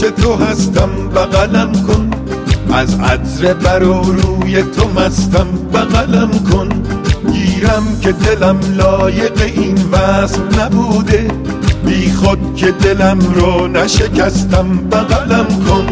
تو هستم بغلم کن، از عطر بر و روی تو مستم بغلم کن. گیرم که دلم لایق این وصل نبوده، بی خود که دلم رو نشکستم بغلم کن.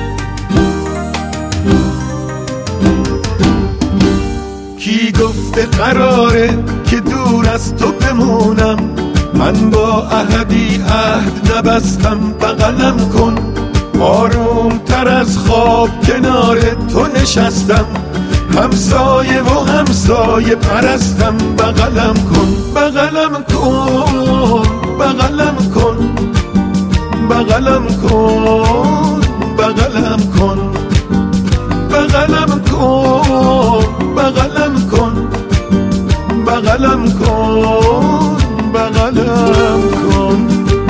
کی گفته قراره که دور از تو بمونم، من با احدی عهد نبستم بغلم کن. آروم تر از خواب کنار تو نشستم، همسایه و همسایه پرستم بغلم کن. بغلم کن بغلم کن بغلم کن بغلم کن بغلم کن بغلم کن بغلم کن بغلم کن.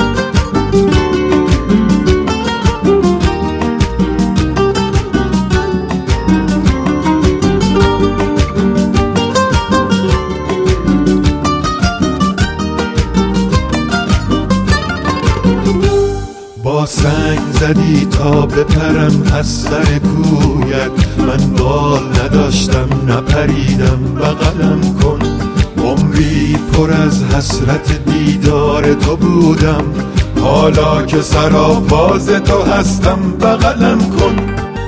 با سنگ زدی تا بپرم از سر کویت، من بال نداشتم نپریدم بغلم کن. عمری پر از حسرت دیدار تو بودم، حالا که سراپاز تو هستم بغلم کن.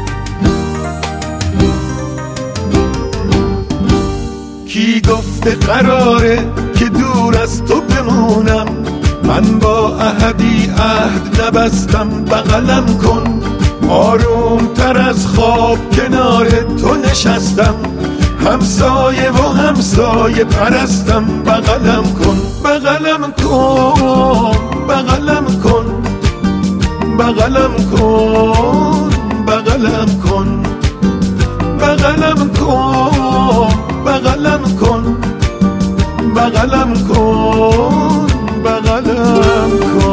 کی گفته قراره که دور از تو بمونم، من با احدی عهد نبستم بغلم کن. آروم تر از خواب کنار تو نشستم، همسایه و همسایه پرستم بغلم کن. بغلم کن بغلم کن بغلم کن بغلم کن بغلم کن بغلم کن بغلم کن بغلم کن.